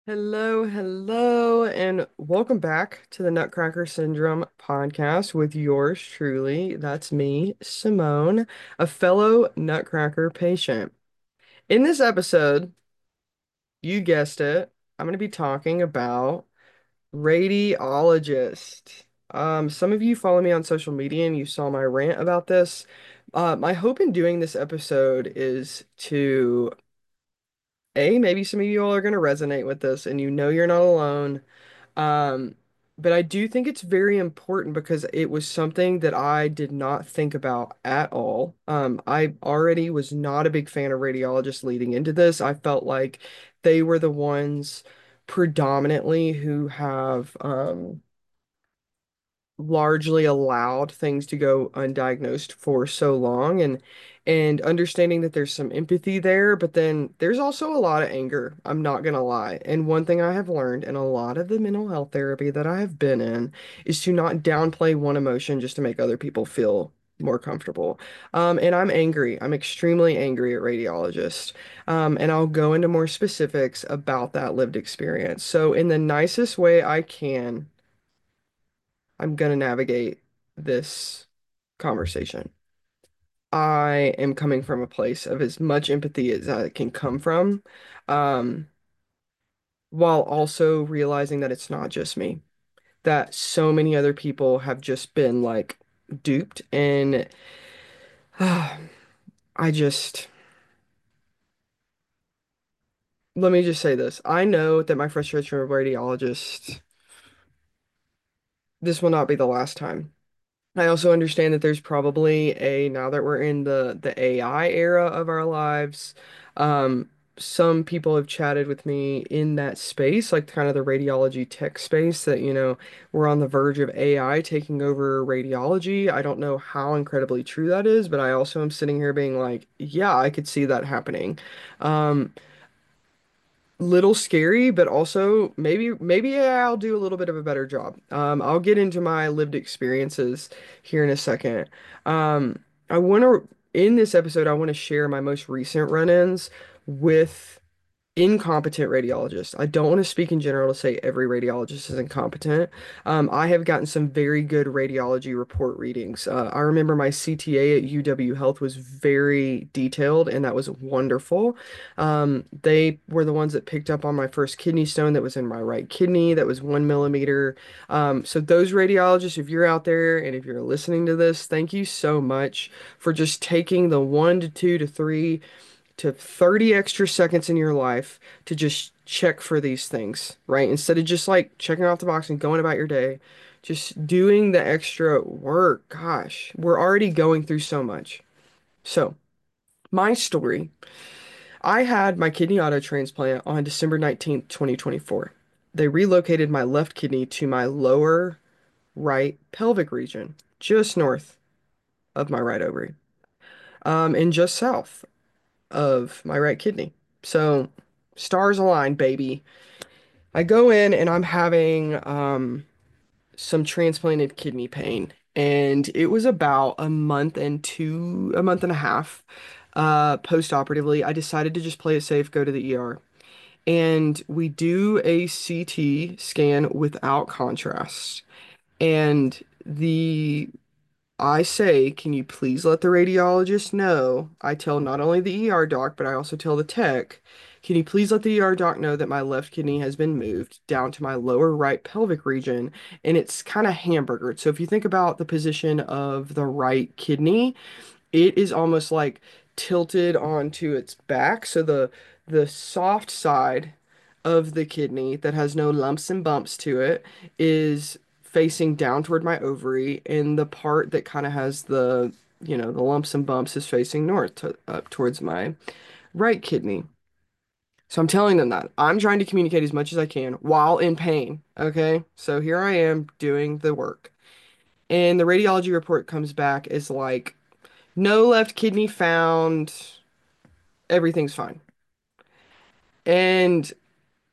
Hello, hello, and welcome back to the Nutcracker Syndrome podcast with yours truly. That's me, Simone, a fellow Nutcracker patient. In this episode, you guessed it, I'm going to be talking about radiologist. Some of you follow me on social media and you saw my rant about this. My hope in doing this episode is to maybe some of you all are going to resonate with this and you know you're not alone. Um, but I do think it's very important because it was something that I did not think about at all. I already was not a big fan of radiologists leading into this. I felt like they were the ones predominantly who have largely allowed things to go undiagnosed for so long and understanding that there's some empathy there, but then there's also a lot of anger, I'm not gonna lie. And one thing I have learned in a lot of the mental health therapy that I have been in is to not downplay one emotion just to make other people feel more comfortable. And I'm angry. I'm extremely angry at radiologists. And I'll go into more specifics about that lived experience. So in the nicest way I can, I'm gonna navigate this conversation. I am coming from a place of as much empathy as I can come from, um, while also realizing that it's not just me, that so many other people have just been like duped. And I just, let me just say this. I know that my frustration with radiologists, this will not be the last time. I also understand that there's probably now that we're in the AI era of our lives, some people have chatted with me in that space, like kind of the radiology tech space, that, we're on the verge of AI taking over radiology. I don't know how incredibly true that is, but I also am sitting here being like, yeah, I could see that happening. Um, Little scary, but also maybe I'll do a little bit of a better job. I'll get into my lived experiences here in a second. I want to In this episode, I want to share my most recent run-ins with incompetent radiologist. I don't want to speak in general to say every radiologist is incompetent. I have gotten some very good radiology report readings. I remember my CTA at UW Health was very detailed, and that was wonderful. They were the ones that picked up on my first kidney stone that was in my right kidney, that was 1 millimeter. So those radiologists, if you're out there and if you're listening to this, thank you so much for just taking the 1 to 2 to 3 to 30 extra seconds in your life to just check for these things, right? Instead of just like checking off the box and going about your day, just doing the extra work. Gosh, we're already going through so much. So, my story, I had my kidney auto transplant on December 19th, 2024. They relocated my left kidney to my lower right pelvic region, just north of my right ovary, and just south of my right kidney. So stars align, baby. I go in and I'm having some transplanted kidney pain. And it was about a month and a half post-operatively. I decided to just play it safe, go to the ER. And we do a CT scan without contrast. And the I say, can you please let the radiologist know? I tell not only the ER doc, but I also tell the tech, can you please let the ER doc know that my left kidney has been moved down to my lower right pelvic region and it's kind of hamburgered. So if you think about the position of the right kidney, it is almost like tilted onto its back. So the soft side of the kidney that has no lumps and bumps to it is facing down toward my ovary, and the part that kind of has the lumps and bumps is facing up towards my right kidney. So I'm telling them that. I'm trying to communicate as much as I can while in pain. Okay? So here I am doing the work. And the radiology report comes back as like no left kidney found. Everything's fine. And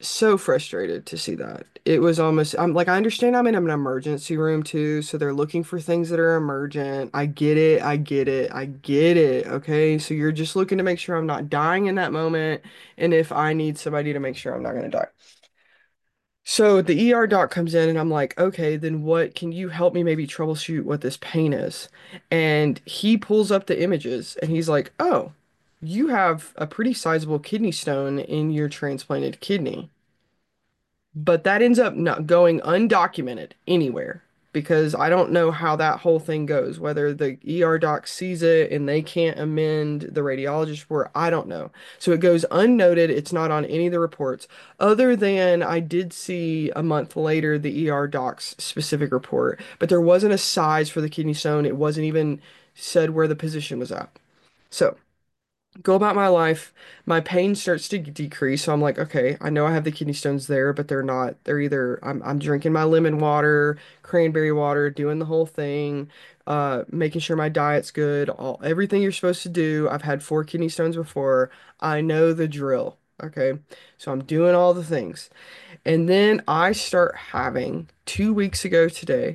so frustrated to see that. It was almost, I'm like, I understand I'm in an emergency room too, so they're looking for things that are emergent. I get it, I get it, I get it. Okay. So you're just looking to make sure I'm not dying in that moment. And if I need somebody to make sure I'm not going to die. So the ER doc comes in and I'm like, okay, then what can you help me maybe troubleshoot what this pain is? And he pulls up the images and he's like, oh, you have a pretty sizable kidney stone in your transplanted kidney. But that ends up not going undocumented anywhere because I don't know how that whole thing goes, whether the ER doc sees it and they can't amend the radiologist report. I don't know. So it goes unnoted. It's not on any of the reports, other than I did see a month later the ER doc's specific report, but there wasn't a size for the kidney stone. It wasn't even said where the position was at. So go about my life. My pain starts to decrease. So I'm like, okay, I know I have the kidney stones there, but they're not, they're either I'm drinking my lemon water, cranberry water, doing the whole thing, making sure my diet's good, all everything you're supposed to do. I've had 4 kidney stones before. I know the drill. Okay. So I'm doing all the things. And then I start having 2 weeks ago today,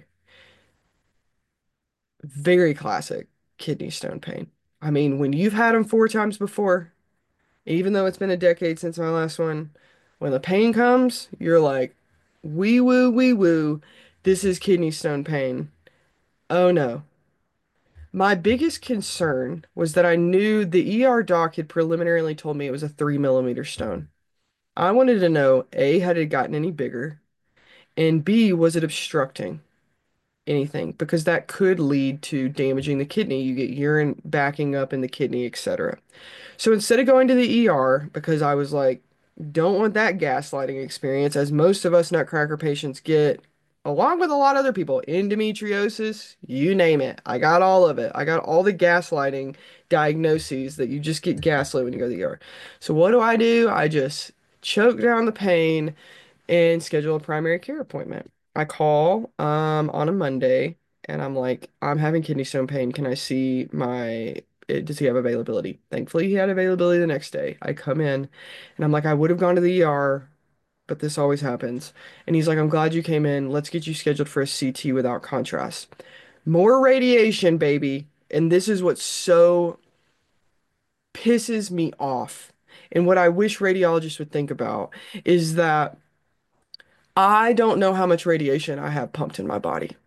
very classic kidney stone pain. I mean, when you've had them 4 times before, even though it's been a decade since my last one, when the pain comes, you're like, wee woo, this is kidney stone pain. Oh no. My biggest concern was that I knew the ER doc had preliminarily told me it was a 3 millimeter stone. I wanted to know A, had it gotten any bigger? And B, was it obstructing anything? Because that could lead to damaging the kidney. You get urine backing up in the kidney, etc. So instead of going to the ER, because I was like, don't want that gaslighting experience, as most of us Nutcracker patients get, along with a lot of other people, endometriosis, you name it. I got all of it. I got all the gaslighting diagnoses that you just get gaslit when you go to the ER. So what do? I just choke down the pain and schedule a primary care appointment. I call on a Monday and I'm like, I'm having kidney stone pain. Can I see does he have availability? Thankfully, he had availability the next day. I come in and I'm like, I would have gone to the ER, but this always happens. And he's like, I'm glad you came in. Let's get you scheduled for a CT without contrast. More radiation, baby. And this is what so pisses me off. And what I wish radiologists would think about is that I don't know how much radiation I have pumped in my body.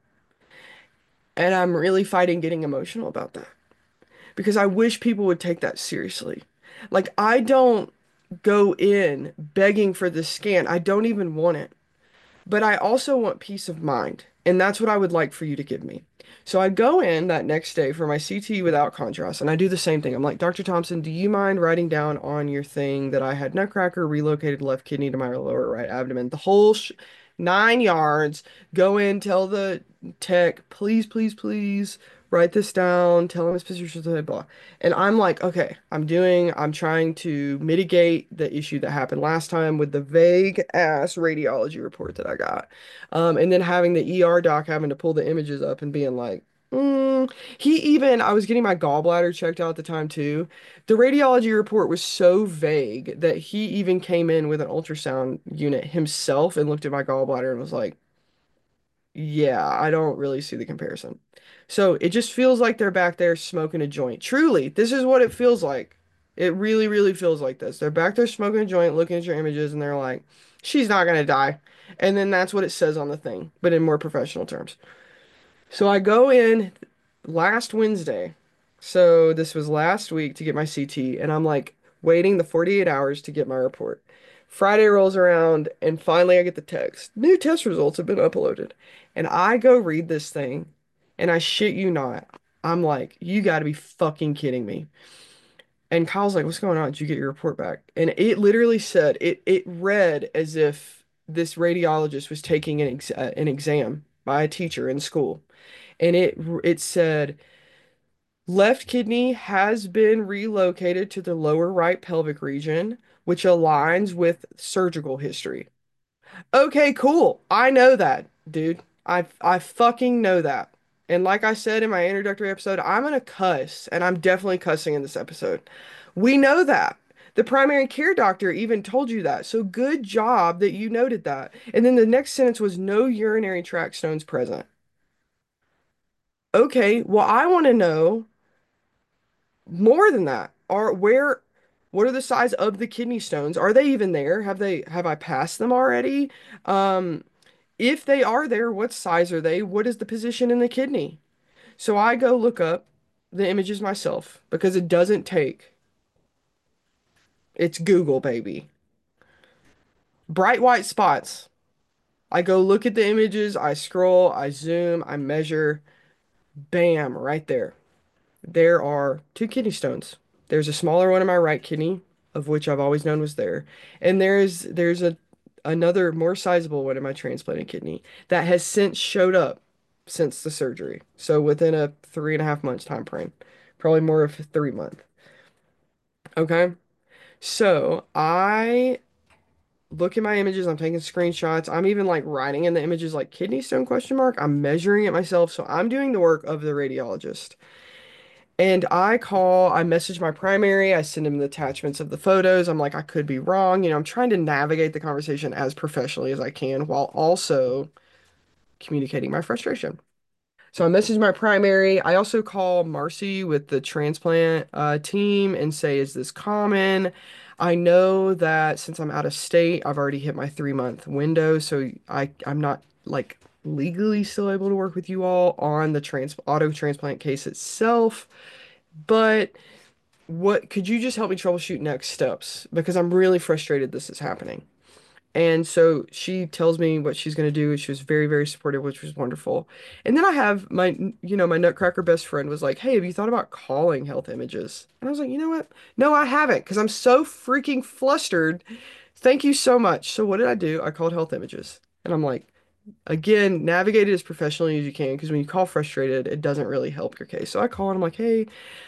And I'm really fighting getting emotional about that because I wish people would take that seriously. Like, I don't go in begging for this scan. I don't even want it. But I also want peace of mind. And that's what I would like for you to give me. So I go in that next day for my CT without contrast, and I do the same thing. I'm like, Dr. Thompson, do you mind writing down on your thing that I had nutcracker, relocated left kidney to my lower right abdomen? The whole 9 yards. Go in, tell the tech, please, please, please write this down. Tell him his position, blah, blah. And I'm like, okay, I'm trying to mitigate the issue that happened last time with the vague ass radiology report that I got. And then having the ER doc having to pull the images up and being like, I was getting my gallbladder checked out at the time too. The radiology report was so vague that he even came in with an ultrasound unit himself and looked at my gallbladder and was like, yeah, I don't really see the comparison. So it just feels like they're back there smoking a joint. Truly, this is what it feels like. It really, really feels like this. They're back there smoking a joint, looking at your images, and they're like, she's not gonna die. And then that's what it says on the thing, but in more professional terms. So I go in last Wednesday. So this was last week to get my CT, and I'm like waiting the 48 hours to get my report. Friday rolls around, and finally I get the text. New test results have been uploaded. And I go read this thing, and I shit you not. I'm like, you gotta be fucking kidding me. And Kyle's like, what's going on? Did you get your report back? And it literally said, it read as if this radiologist was taking an exam by a teacher in school. And it said, left kidney has been relocated to the lower right pelvic region, which aligns with surgical history. Okay, cool. I know that, dude. I fucking know that. And like I said in my introductory episode, I'm gonna cuss, and I'm definitely cussing in this episode. We know that. The primary care doctor even told you that. So good job that you noted that. And then the next sentence was no urinary tract stones present. Okay, well, I want to know more than that. What are the size of the kidney stones? Are they even there? Have I passed them already? Um, if they are there, what size are they? What is the position in the kidney? So I go look up the images myself because it doesn't take. It's Google, baby. Bright white spots. I go look at the images, I scroll, I zoom, I measure. Bam, right there. There are two kidney stones. There's a smaller one in my right kidney, of which I've always known was there, and there's a another more sizable one in my transplanted kidney that has since showed up since the surgery. So within a 3.5 months time frame, probably more of 3 month. Okay. So I look at my images, I'm taking screenshots. I'm even like writing in the images like kidney stone question mark. I'm measuring it myself. So I'm doing the work of the radiologist. And I message my primary, I send him the attachments of the photos. I'm like, I could be wrong. I'm trying to navigate the conversation as professionally as I can while also communicating my frustration. So I message my primary. I also call Marcy with the transplant team and say, is this common? I know that since I'm out of state, I've already hit my 3 month window, so I'm not like legally still able to work with you all on the auto transplant case itself. But what could you just help me troubleshoot next steps? Because I'm really frustrated this is happening. And so she tells me what she's going to do. She was very, very supportive, which was wonderful. And then I have my Nutcracker best friend was like, "Hey, have you thought about calling Health Images?" And I was like, "You know what? No, I haven't because I'm so freaking flustered. Thank you so much." So what did I do? I called Health Images. And I'm like, again, navigate it as professionally as you can because when you call frustrated, it doesn't really help your case. So I call and I'm like, hey,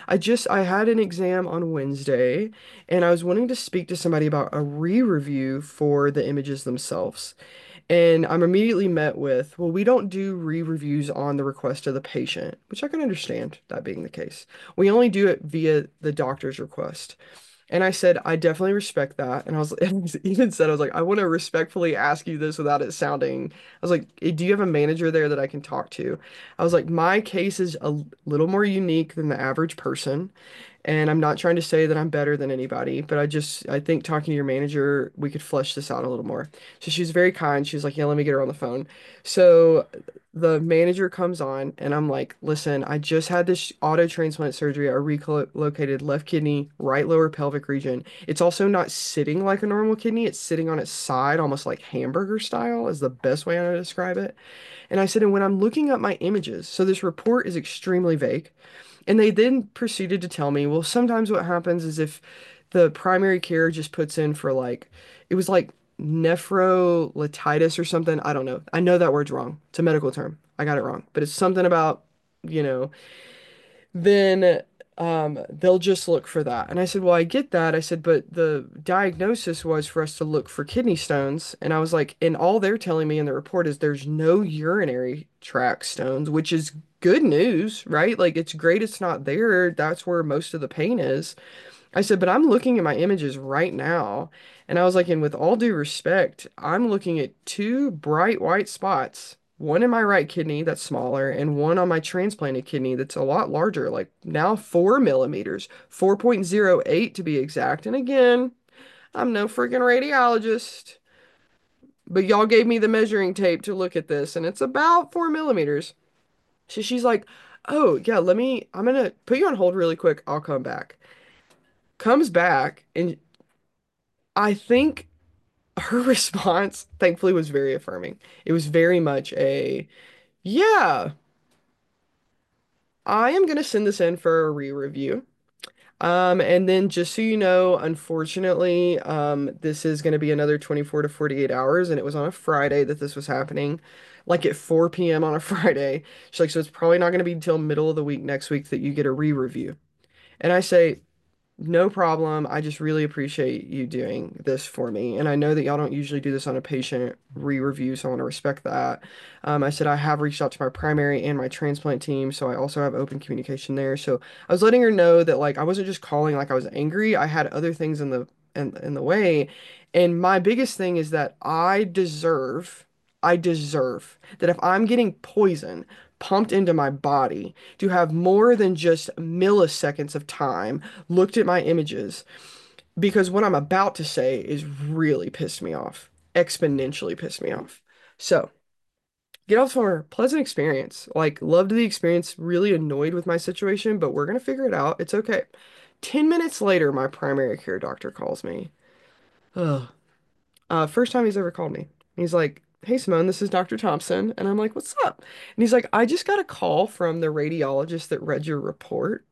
I had an exam on Wednesday and I was wanting to speak to somebody about a re-review for the images themselves. And I'm immediately met with, well, we don't do re-reviews on the request of the patient, which I can understand that being the case. We only do it via the doctor's request. And I said, I definitely respect that. And I was and even said, I was like, I want to respectfully ask you this without it sounding. I was like, do you have a manager there that I can talk to? I was like, my case is a little more unique than the average person. And I'm not trying to say that I'm better than anybody, but I think talking to your manager, we could flesh this out a little more. So she was very kind. She was like, yeah, let me get her on the phone. So the manager comes on and I'm like, listen, I just had this auto transplant surgery. I relocated left kidney, right lower pelvic region. It's also not sitting like a normal kidney. It's sitting on its side, almost like hamburger style is the best way I know to describe it. And I said, and when I'm looking up my images, so this report is extremely vague. And they then proceeded to tell me, well, sometimes what happens is if the primary care just puts in for like, it was like nephrolititis or something. I don't know. I know that word's wrong. It's a medical term. I got it wrong. But it's something about, you know, then they'll just look for that. And I said, well, I get that. I said, but the diagnosis was for us to look for kidney stones. And I was like, and all they're telling me in the report is there's no urinary tract stones, which is good news, right? Like it's great it's not there. That's where most of the pain is. I said, but I'm looking at my images right now. And I was like, and with all due respect, I'm looking at two bright white spots, one in my right kidney that's smaller, and one on my transplanted kidney that's a lot larger, like now 4 millimeters, 4.08 to be exact. And again, I'm no freaking radiologist, but y'all gave me the measuring tape to look at this, and it's about 4 millimeters. So she's like, oh, yeah, I'm gonna put you on hold really quick. I'll come back. Comes back, and I think her response, thankfully, was very affirming. It was very much yeah, I am going to send this in for a re-review. And then just so you know, unfortunately, this is going to be another 24 to 48 hours, and it was on a Friday that this was happening, like at 4 p.m. on a Friday. She's like, so it's probably not going to be until middle of the week next week that you get a re-review. And I say, No problem. I just really appreciate you doing this for me. And I know that y'all don't usually do this on a patient re-review, so I want to respect that. I said I have reached out to my primary and my transplant team, so I also have open communication there. So I was letting her know that like I wasn't just calling like I was angry. I had other things in the way. And my biggest thing is that I deserve that if I'm getting poison pumped into my body to have more than just milliseconds of time looked at my images because what I'm about to say is really pissed me off, exponentially pissed me off. So, get off for a pleasant experience. Like, loved the experience, really annoyed with my situation, but we're gonna figure it out. It's okay. 10 minutes later, my primary care doctor calls me. Ugh. First time he's ever called me. He's like, "Hey Simone, this is Dr. Thompson." And I'm like, "What's up?" And he's like, "I just got a call from the radiologist that read your report.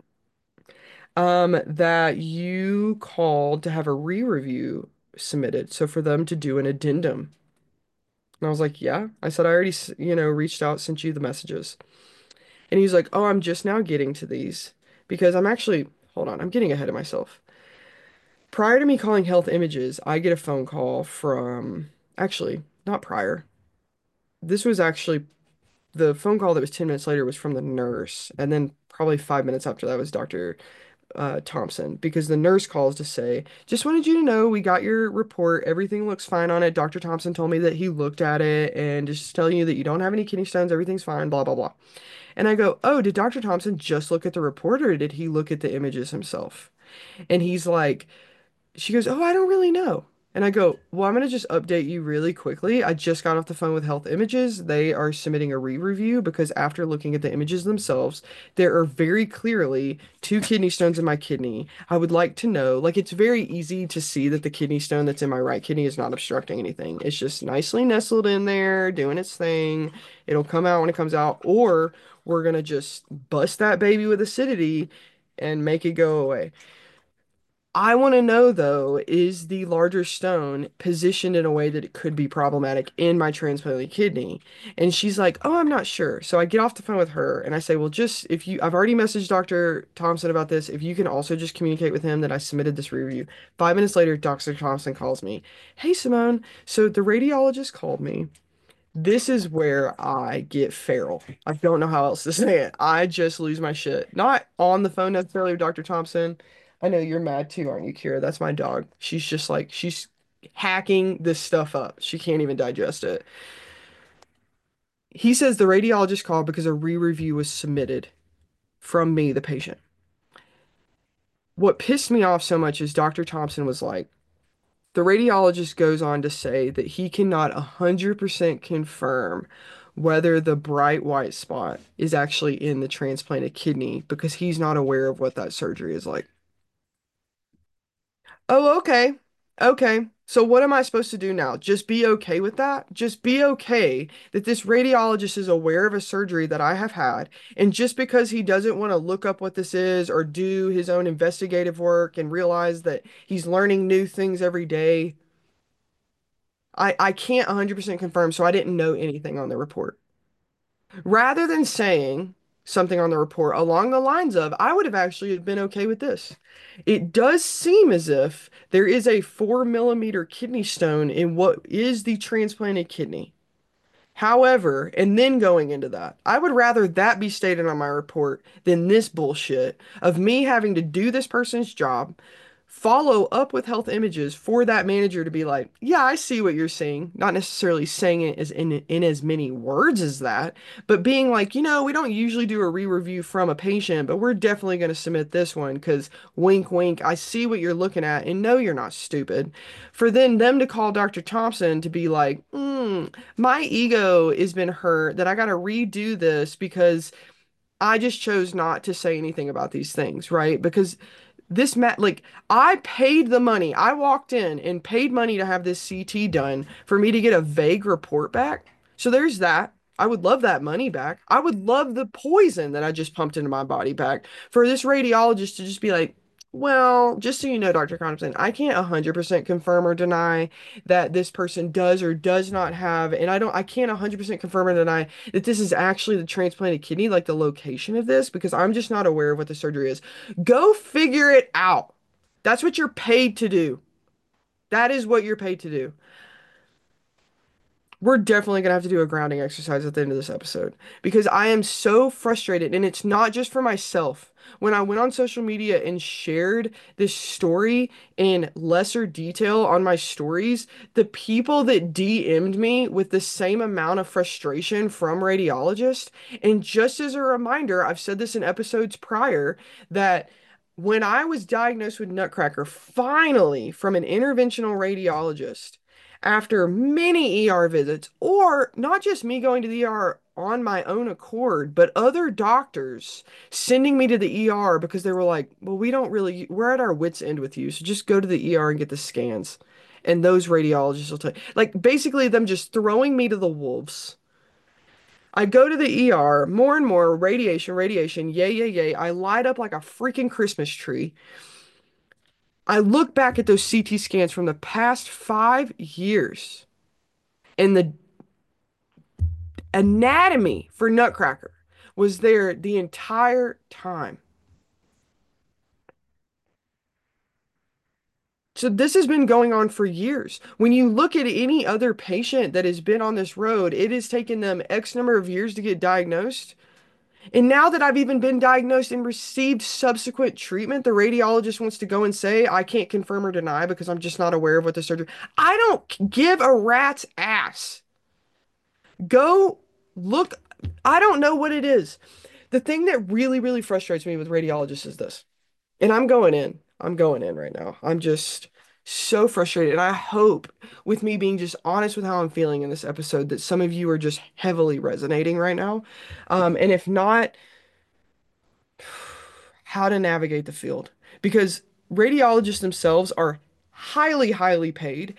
That you called to have a re-review submitted, so for them to do an addendum." And I was like, "Yeah." I said, "I already, reached out, sent you the messages." And he's like, "Oh, I'm just now getting to these because I'm actually, hold on, I'm getting ahead of myself. Prior to me calling Health Images, I get a phone call from, actually, not prior. This was actually the phone call that was 10 minutes later was from the nurse, and then probably 5 minutes after that was Dr. Thompson, because the nurse calls to say, "Just wanted you to know we got your report. Everything looks fine on it. Dr. Thompson told me that he looked at it and just telling you that you don't have any kidney stones. Everything's fine, blah, blah, blah." And I go, "Oh, did Dr. Thompson just look at the report or did he look at the images himself?" And he's like, she goes, "Oh, I don't really know." And I go, "Well, I'm going to just update you really quickly. I just got off the phone with Health Images. They are submitting a re-review because after looking at the images themselves, there are very clearly two kidney stones in my kidney. I would like to know, like, it's very easy to see that the kidney stone that's in my right kidney is not obstructing anything. It's just nicely nestled in there, doing its thing. It'll come out when it comes out, or we're going to just bust that baby with acidity and make it go away." I want to know though, is the larger stone positioned in a way that it could be problematic in my transplanted kidney? And she's like, "Oh, I'm not sure." So I get off the phone with her and I say, "Well, just if you, I've already messaged Dr. Thompson about this. If you can also just communicate with him that I submitted this review." 5 minutes later, Dr. Thompson calls me. "Hey, Simone. So the radiologist called me. This is where I get feral. I don't know how else to say it. I just lose my shit. Not on the phone necessarily with Dr. Thompson. I know you're mad too, aren't you, Kira? That's my dog. She's just like, she's hacking this stuff up. She can't even digest it. He says the radiologist called because a re-review was submitted from me, the patient. What pissed me off so much is Dr. Thompson was like, the radiologist goes on to say that he cannot 100% confirm whether the bright white spot is actually in the transplanted kidney because he's not aware of what that surgery is like. Oh, okay. Okay. So what am I supposed to do now? Just be okay with that? Just be okay that this radiologist is aware of a surgery that I have had, and just because he doesn't want to look up what this is or do his own investigative work and realize that he's learning new things every day, I can't 100% confirm, so I didn't know anything on the report. Rather than saying something on the report along the lines of, I would have actually been okay with this. It does seem as if there is a 4 millimeter kidney stone in what is the transplanted kidney. However, and then going into that, I would rather that be stated on my report than this bullshit of me having to do this person's job, follow up with health images for that manager to be like, "Yeah, I see what you're saying." Not necessarily saying it as in as many words as that, but being like, "We don't usually do a re-review from a patient, but we're definitely going to submit this one because wink, wink, I see what you're looking at and no, you're not stupid." For then them to call Dr. Thompson to be like, "My ego has been hurt that I got to redo this because I just chose not to say anything about these things," right? Because like, I paid the money. I walked in and paid money to have this CT done for me to get a vague report back. So there's that. I would love that money back. I would love the poison that I just pumped into my body back for this radiologist to just be like, "Well, just so you know, Dr. Compton, I can't 100% confirm or deny that this person does or does not have, and I can't 100% confirm or deny that this is actually the transplanted kidney, like the location of this, because I'm just not aware of what the surgery is. Go figure it out." That's what you're paid to do. That is what you're paid to do. We're definitely gonna have to do a grounding exercise at the end of this episode because I am so frustrated, and it's not just for myself. When I went on social media and shared this story in lesser detail on my stories, the people that DM'd me with the same amount of frustration from radiologists, and just as a reminder, I've said this in episodes prior, that when I was diagnosed with Nutcracker, finally from an interventional radiologist, after many ER visits, or not just me going to the ER on my own accord, but other doctors sending me to the ER because they were like, well, we're at our wits' end with you, so just go to the ER and get the scans. And those radiologists will tell you, like, basically them just throwing me to the wolves. I go to the ER, more and more radiation, radiation, yay, yay, yay. I light up like a freaking Christmas tree. I look back at those CT scans from the past 5 years, and the anatomy for Nutcracker was there the entire time. So this has been going on for years. When you look at any other patient that has been on this road, it has taken them X number of years to get diagnosed. And now that I've even been diagnosed and received subsequent treatment, the radiologist wants to go and say, I can't confirm or deny because I'm just not aware of what the surgery. I don't give a rat's ass. Go look. I don't know what it is. The thing that really, really frustrates me with radiologists is this. And I'm going in. I'm going in right now. I'm just so frustrated. And I hope, with me being just honest with how I'm feeling in this episode, that some of you are just heavily resonating right now. And if not, how to navigate the field. Because radiologists themselves are highly, highly paid.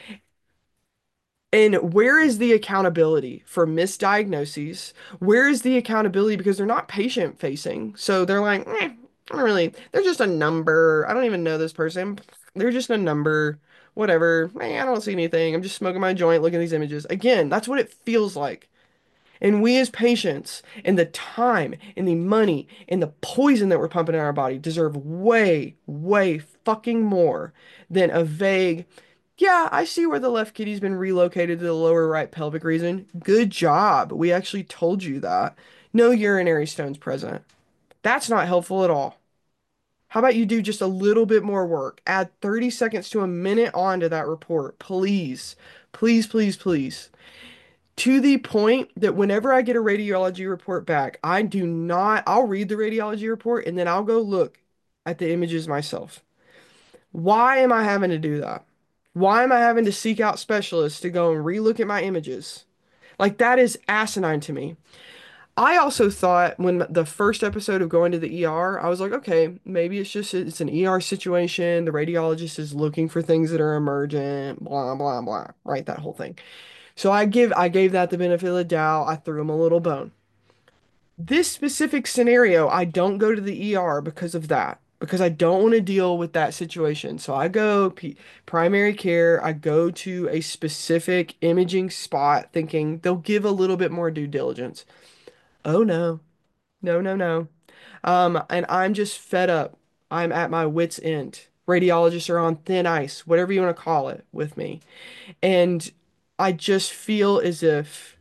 And where is the accountability for misdiagnoses? Where is the accountability because they're not patient facing? So they're like, I don't really, they're just a number. I don't even know this person. They're just a number. Whatever. I don't see anything. I'm just smoking my joint, looking at these images. Again, that's what it feels like. And we as patients, and the time, and the money, and the poison that we're pumping in our body deserve way, way fucking more than a vague, yeah, I see where the left kitty's been relocated to the lower right pelvic region. Good job. We actually told you that. No urinary stones present. That's not helpful at all. How about you do just a little bit more work? Add 30 seconds to a minute onto that report, please. Please, please, please. To the point that whenever I get a radiology report back, I'll read the radiology report and then I'll go look at the images myself. Why am I having to do that? Why am I having to seek out specialists to go and relook at my images? Like, that is asinine to me. I also thought when the first episode of going to the ER, I was like, okay, maybe it's an ER situation. The radiologist is looking for things that are emergent, blah, blah, blah, right? That whole thing. So I gave that the benefit of the doubt. I threw him a little bone. This specific scenario, I don't go to the ER because of that, because I don't want to deal with that situation. So I go primary care, I go to a specific imaging spot thinking they'll give a little bit more due diligence. Oh no. No, no, no. And I'm just fed up. I'm at my wit's end. Radiologists are on thin ice, whatever you want to call it, with me. And I just feel as if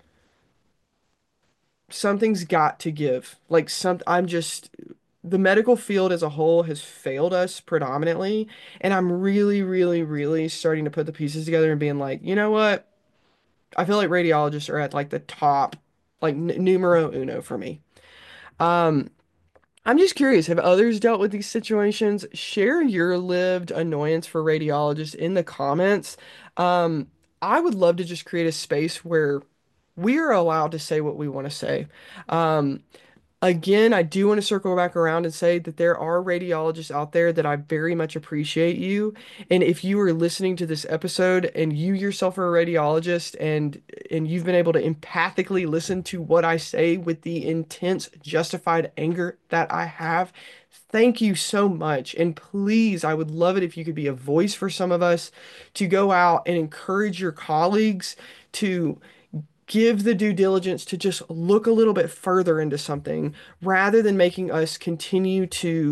something's got to give. The medical field as a whole has failed us predominantly, and I'm really, really, really starting to put the pieces together and being like, you know what? I feel like radiologists are at like the top, like n numero uno for me. Um, I'm just curious, have others dealt with these situations? Share your lived annoyance for radiologists in the comments. Um, I would love to just create a space where we are allowed to say what we want to say. Um, Again, I do want to circle back around and say that there are radiologists out there that I very much appreciate you. And if you are listening to this episode and you yourself are a radiologist and you've been able to empathically listen to what I say with the intense justified anger that I have, thank you so much. And please, I would love it if you could be a voice for some of us to go out and encourage your colleagues to give the due diligence to just look a little bit further into something rather than making us continue to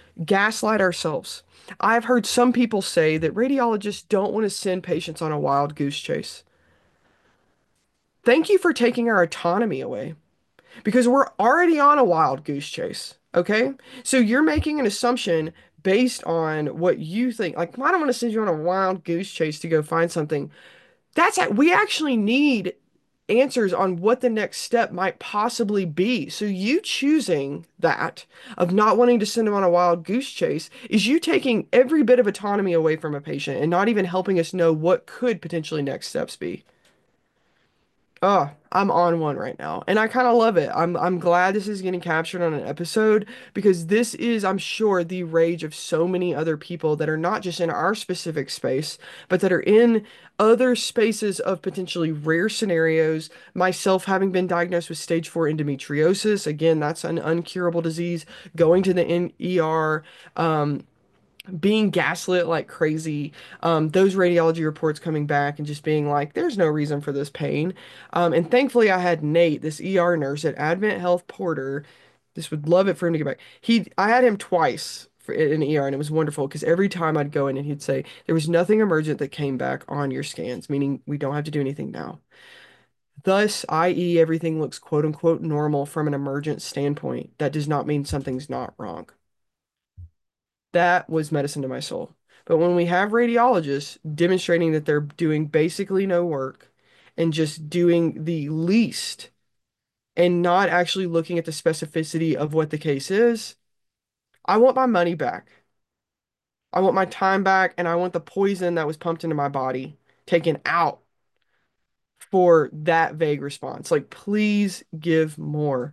gaslight ourselves. I've heard some people say that radiologists don't want to send patients on a wild goose chase. Thank you for taking our autonomy away because we're already on a wild goose chase. Okay? So you're making an assumption based on what you think. Like, I don't want to send you on a wild goose chase to go find something. We actually need answers on what the next step might possibly be. So you choosing that of not wanting to send them on a wild goose chase is you taking every bit of autonomy away from a patient and not even helping us know what could potentially next steps be. Oh, I'm on one right now, and I kind of love it. I'm glad this is getting captured on an episode because this is, I'm sure, the rage of so many other people that are not just in our specific space, but that are in other spaces of potentially rare scenarios. Myself having been diagnosed with stage 4 endometriosis, again, that's an uncurable disease, going to the ER, being gaslit like crazy, those radiology reports coming back and just being like, there's no reason for this pain. And thankfully, I had Nate, this ER nurse at Advent Health Porter. This would love it for him to get back. I had him twice in ER, and it was wonderful because every time I'd go in and he'd say, there was nothing emergent that came back on your scans, meaning we don't have to do anything now. Thus, i.e., everything looks quote unquote normal from an emergent standpoint. That does not mean something's not wrong. That was medicine to my soul. But when we have radiologists demonstrating that they're doing basically no work and just doing the least and not actually looking at the specificity of what the case is, I want my money back. I want my time back and I want the poison that was pumped into my body taken out for that vague response. Like, please give more.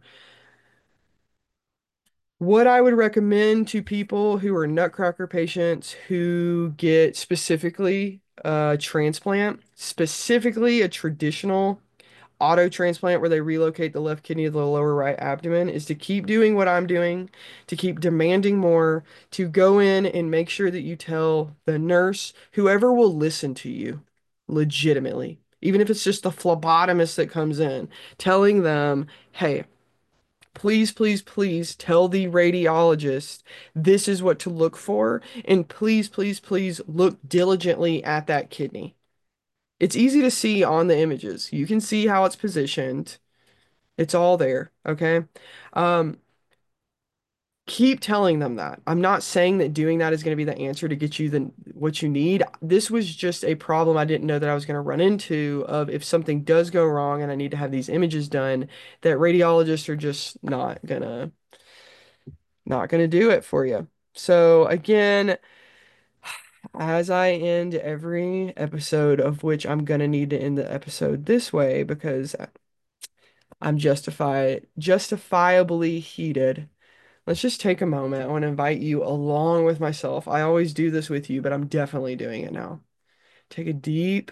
What I would recommend to people who are nutcracker patients who get specifically a transplant, specifically a traditional auto transplant where they relocate the left kidney to the lower right abdomen, is to keep doing what I'm doing, to keep demanding more, to go in and make sure that you tell the nurse, whoever will listen to you legitimately, even if it's just the phlebotomist that comes in, telling them, hey, please, please, please tell the radiologist this is what to look for. And please, please, please look diligently at that kidney. It's easy to see on the images. You can see how it's positioned. It's all there. Okay. Um, Keep telling them that. I'm not saying that doing that is going to be the answer to get you the what you need. This was just a problem I didn't know that I was going to run into of if something does go wrong and I need to have these images done, that radiologists are just not gonna do it for you. So again, as I end every episode, of which I'm gonna need to end the episode this way because I'm justifiably heated. Let's just take a moment. I want to invite you along with myself. I always do this with you, but I'm definitely doing it now. Take a deep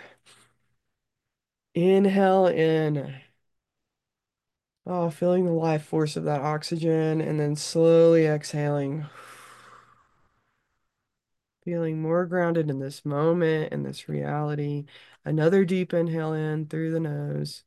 inhale in. Oh, feeling the life force of that oxygen, and then slowly exhaling. Feeling more grounded in this moment and this reality. Another deep inhale in through the nose.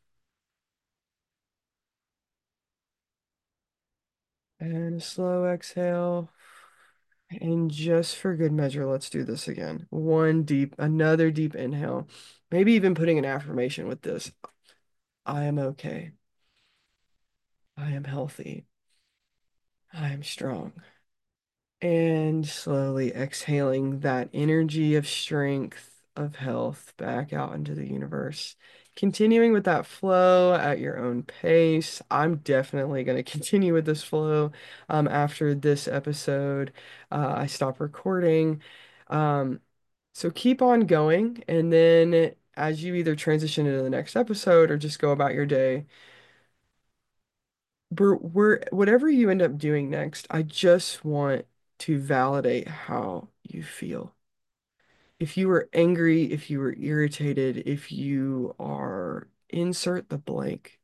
And a slow exhale. And just for good measure, let's do this again. Another deep inhale. Maybe even putting an affirmation with this. I am okay. I am healthy. I am strong. And slowly exhaling that energy of strength, of health back out into the universe. Continuing with that flow at your own pace. I'm definitely going to continue with this flow after this episode. I stop recording. Um, so keep on going. And then as you either transition into the next episode or just go about your day, whatever you end up doing next, I just want to validate how you feel. If you were angry, if you were irritated, if you are insert the blank,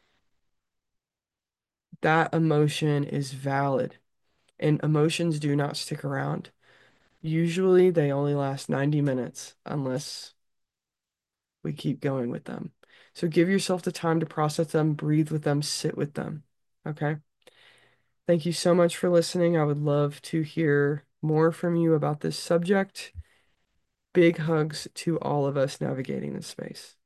that emotion is valid. And emotions do not stick around. Usually they only last 90 minutes unless we keep going with them. So give yourself the time to process them, breathe with them, sit with them. Okay? Thank you so much for listening. I would love to hear more from you about this subject. Big hugs to all of us navigating this space.